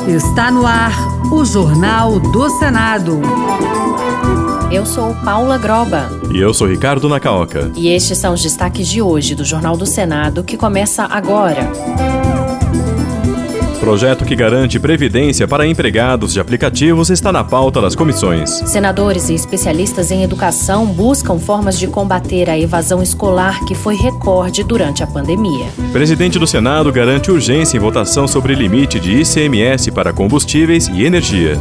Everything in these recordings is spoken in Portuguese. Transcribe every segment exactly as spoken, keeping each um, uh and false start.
Está no ar o Jornal do Senado. Eu sou Paula Groba. E eu sou Ricardo Nacaoca. E estes são os destaques de hoje do Jornal do Senado, que começa agora. Projeto que garante previdência para empregados de aplicativos está na pauta das comissões. Senadores e especialistas em educação buscam formas de combater a evasão escolar que foi recorde durante a pandemia. Presidente do Senado garante urgência em votação sobre limite de I C M S para combustíveis e energia.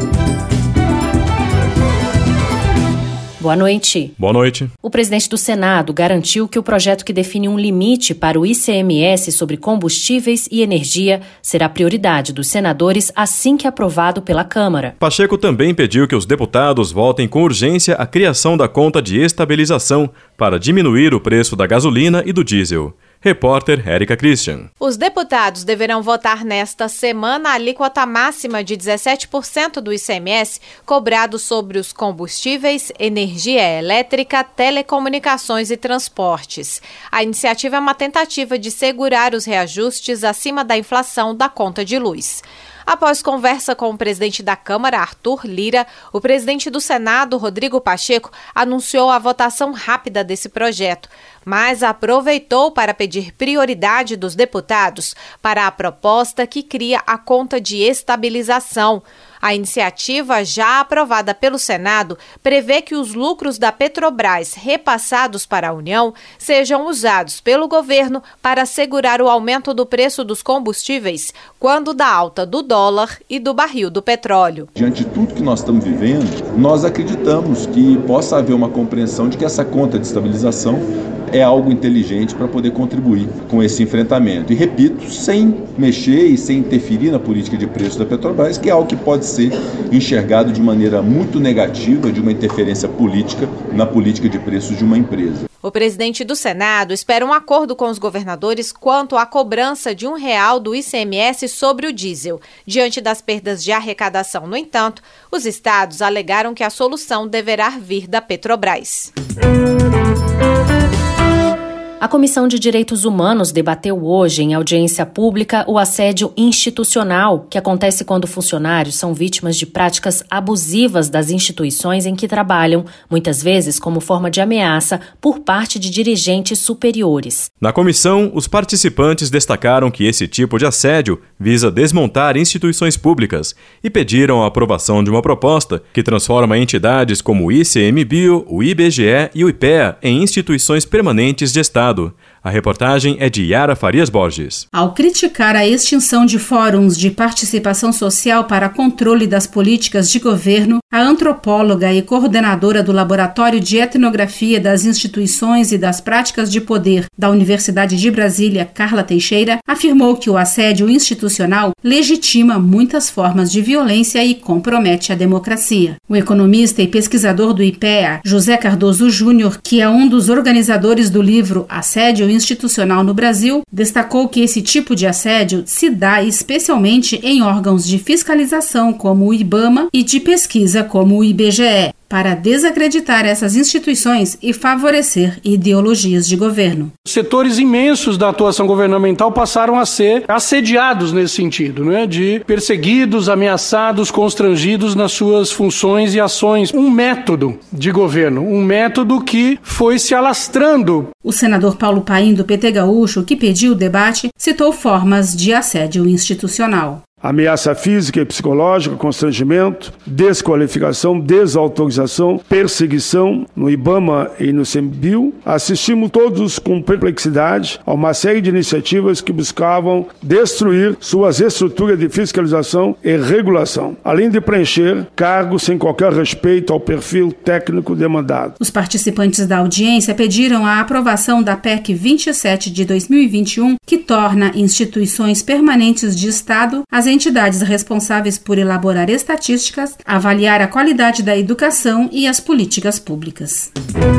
Boa noite. Boa noite. O presidente do Senado garantiu que o projeto que define um limite para o I C M S sobre combustíveis e energia será prioridade dos senadores assim que aprovado pela Câmara. Pacheco também pediu que os deputados votem com urgência a criação da conta de estabilização para diminuir o preço da gasolina e do diesel. Repórter Érica Christian. Os deputados deverão votar nesta semana a alíquota máxima de dezessete por cento do I C M S cobrado sobre os combustíveis, energia elétrica, telecomunicações e transportes. A iniciativa é uma tentativa de segurar os reajustes acima da inflação da conta de luz. Após conversa com o presidente da Câmara, Arthur Lira, o presidente do Senado, Rodrigo Pacheco, anunciou a votação rápida desse projeto, mas aproveitou para pedir prioridade dos deputados para a proposta que cria a conta de estabilização. A iniciativa, já aprovada pelo Senado, prevê que os lucros da Petrobras repassados para a União sejam usados pelo governo para assegurar o aumento do preço dos combustíveis quando da alta do dólar e do barril do petróleo. Diante de tudo que nós estamos vivendo, nós acreditamos que possa haver uma compreensão de que essa conta de estabilização é algo inteligente para poder contribuir com esse enfrentamento. E repito, sem mexer e sem interferir na política de preço da Petrobras, que é algo que pode ser enxergado de maneira muito negativa de uma interferência política na política de preços de uma empresa. O presidente do Senado espera um acordo com os governadores quanto à cobrança de um real do I C M S sobre o diesel. Diante das perdas de arrecadação, no entanto, os estados alegaram que a solução deverá vir da Petrobras. A Comissão de Direitos Humanos debateu hoje, em audiência pública, o assédio institucional, que acontece quando funcionários são vítimas de práticas abusivas das instituições em que trabalham, muitas vezes como forma de ameaça por parte de dirigentes superiores. Na comissão, os participantes destacaram que esse tipo de assédio visa desmontar instituições públicas e pediram a aprovação de uma proposta que transforma entidades como o I C M Bio, o I B G E e o IPEA em instituições permanentes de Estado. A reportagem é de Yara Farias Borges. Ao criticar a extinção de fóruns de participação social para controle das políticas de governo, a antropóloga e coordenadora do Laboratório de Etnografia das Instituições e das Práticas de Poder da Universidade de Brasília, Carla Teixeira, afirmou que o assédio institucional legitima muitas formas de violência e compromete a democracia. O economista e pesquisador do IPEA, José Cardoso Júnior, que é um dos organizadores do livro Assédio Institucional no Brasil, destacou que esse tipo de assédio se dá especialmente em órgãos de fiscalização como o IBAMA e de pesquisa como o I B G E, para desacreditar essas instituições e favorecer ideologias de governo. Setores imensos da atuação governamental passaram a ser assediados nesse sentido, né? De perseguidos, ameaçados, constrangidos nas suas funções e ações. Um método de governo, um método que foi se alastrando. O senador Paulo Paim, do P T Gaúcho, que pediu o debate, citou formas de assédio institucional. Ameaça física e psicológica, constrangimento, desqualificação, desautorização, perseguição no IBAMA e no SEMBio. Assistimos todos com perplexidade a uma série de iniciativas que buscavam destruir suas estruturas de fiscalização e regulação, além de preencher cargos sem qualquer respeito ao perfil técnico demandado. Os participantes da audiência pediram a aprovação da P E C vinte e sete de dois mil e vinte e um, que torna instituições permanentes de Estado as entidades responsáveis por elaborar estatísticas, avaliar a qualidade da educação e as políticas públicas.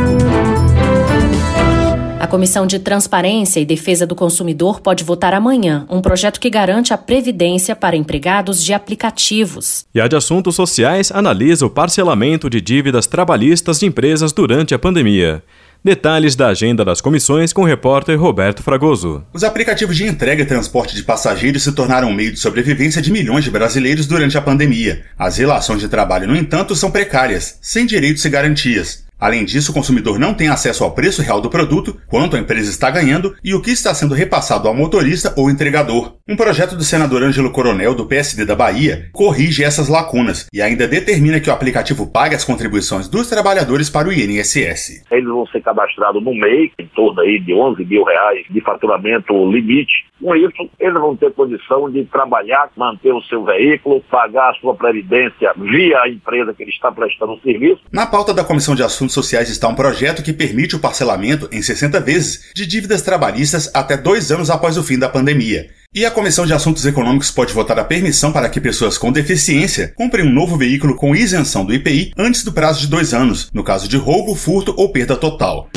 A Comissão de Transparência e Defesa do Consumidor pode votar amanhã um projeto que garante a previdência para empregados de aplicativos. E a de Assuntos Sociais analisa o parcelamento de dívidas trabalhistas de empresas durante a pandemia. Detalhes da agenda das comissões com o repórter Roberto Fragoso. Os aplicativos de entrega e transporte de passageiros se tornaram um meio de sobrevivência de milhões de brasileiros durante a pandemia. As relações de trabalho, no entanto, são precárias, sem direitos e garantias. Além disso, o consumidor não tem acesso ao preço real do produto, quanto a empresa está ganhando e o que está sendo repassado ao motorista ou entregador. Um projeto do senador Ângelo Coronel, do P S D da Bahia, corrige essas lacunas e ainda determina que o aplicativo pague as contribuições dos trabalhadores para o I N S S. Eles vão ser cadastrados no M E I, em torno aí de onze mil reais de faturamento limite. Com isso, eles vão ter condição de trabalhar, manter o seu veículo, pagar a sua previdência via a empresa que ele está prestando o serviço. Na pauta da Comissão de Assuntos Sociais está um projeto que permite o parcelamento em sessenta vezes de dívidas trabalhistas até dois anos após o fim da pandemia. E a Comissão de Assuntos Econômicos pode votar a permissão para que pessoas com deficiência comprem um novo veículo com isenção do I P I antes do prazo de dois anos, no caso de roubo, furto ou perda total.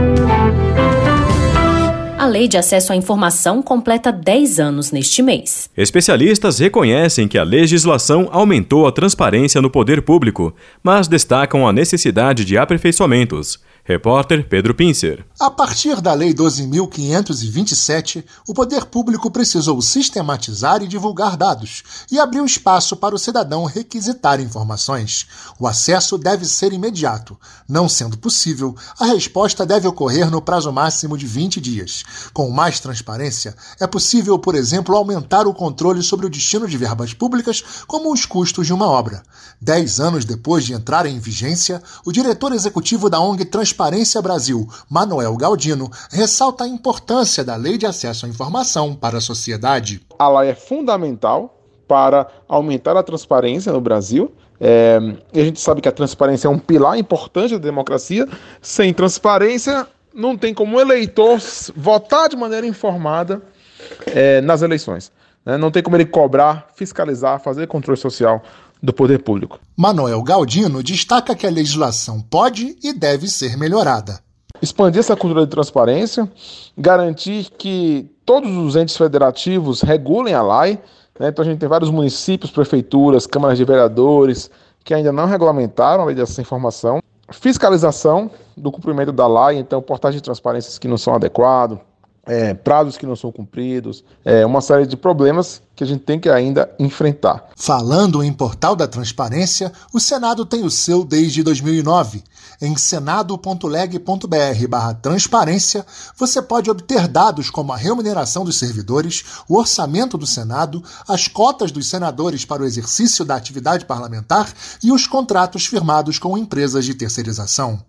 A Lei de Acesso à Informação completa dez anos neste mês. Especialistas reconhecem que a legislação aumentou a transparência no poder público, mas destacam a necessidade de aperfeiçoamentos. Repórter Pedro Pincer. A partir da Lei doze mil quinhentos e vinte e sete, o poder público precisou sistematizar e divulgar dados e abriu espaço para o cidadão requisitar informações. O acesso deve ser imediato. Não sendo possível, a resposta deve ocorrer no prazo máximo de vinte dias. Com mais transparência, é possível, por exemplo, aumentar o controle sobre o destino de verbas públicas, como os custos de uma obra. Dez anos depois de entrar em vigência, o diretor executivo da O N G Transparência Brasil, Manuel Galdino, ressalta a importância da Lei de Acesso à Informação para a sociedade. A lei é fundamental para aumentar a transparência no Brasil. É, e a gente sabe que a transparência é um pilar importante da democracia. Sem transparência, não tem como o eleitor votar de maneira informada é, nas eleições. Né? Não tem como ele cobrar, fiscalizar, fazer controle social do poder público. Manuel Galdino destaca que a legislação pode e deve ser melhorada. Expandir essa cultura de transparência, garantir que todos os entes federativos regulem a lei. Né? Então a gente tem vários municípios, prefeituras, câmaras de vereadores que ainda não regulamentaram a lei dessa informação. Fiscalização do cumprimento da lei, então portagem de transparências que não são adequados, é, prazos que não são cumpridos, é, uma série de problemas que a gente tem que ainda enfrentar. Falando em Portal da Transparência, o Senado tem o seu desde dois mil e nove. Em senado ponto leg ponto br barra transparência, você pode obter dados como a remuneração dos servidores, o orçamento do Senado, as cotas dos senadores para o exercício da atividade parlamentar e os contratos firmados com empresas de terceirização.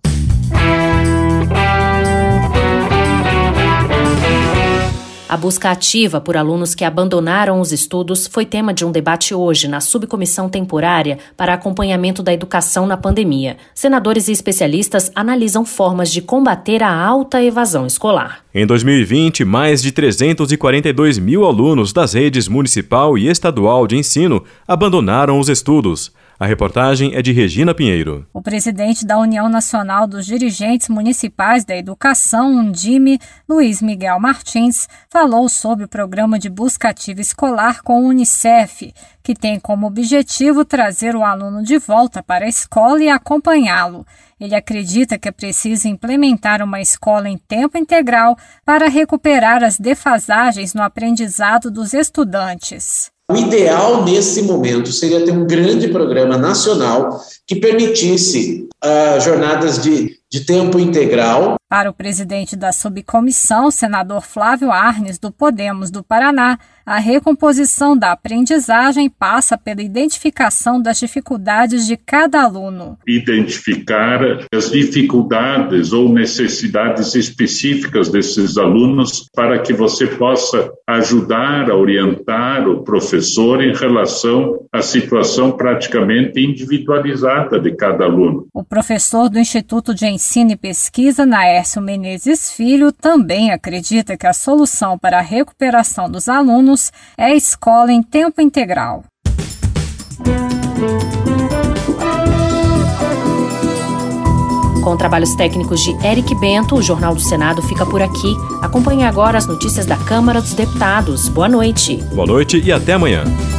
A busca ativa por alunos que abandonaram os estudos foi tema de um debate hoje na subcomissão temporária para acompanhamento da educação na pandemia. Senadores e especialistas analisam formas de combater a alta evasão escolar. Em dois mil e vinte, mais de trezentos e quarenta e dois mil alunos das redes municipal e estadual de ensino abandonaram os estudos. A reportagem é de Regina Pinheiro. O presidente da União Nacional dos Dirigentes Municipais da Educação, Undime, Luiz Miguel Martins, falou sobre o programa de busca ativa escolar com o Unicef, que tem como objetivo trazer o aluno de volta para a escola e acompanhá-lo. Ele acredita que é preciso implementar uma escola em tempo integral para recuperar as defasagens no aprendizado dos estudantes. O ideal nesse momento seria ter um grande programa nacional que permitisse uh, jornadas de, de tempo integral. Para o presidente da subcomissão, senador Flávio Arnes, do Podemos do Paraná, a recomposição da aprendizagem passa pela identificação das dificuldades de cada aluno. Identificar as dificuldades ou necessidades específicas desses alunos para que você possa ajudar a orientar o professor em relação à situação praticamente individualizada de cada aluno. O professor do Instituto de Ensino e Pesquisa, Naércio Menezes Filho, também acredita que a solução para a recuperação dos alunos é a escola em tempo integral. Com trabalhos técnicos de Eric Bento, o Jornal do Senado fica por aqui. Acompanhe agora as notícias da Câmara dos Deputados. Boa noite. Boa noite e até amanhã.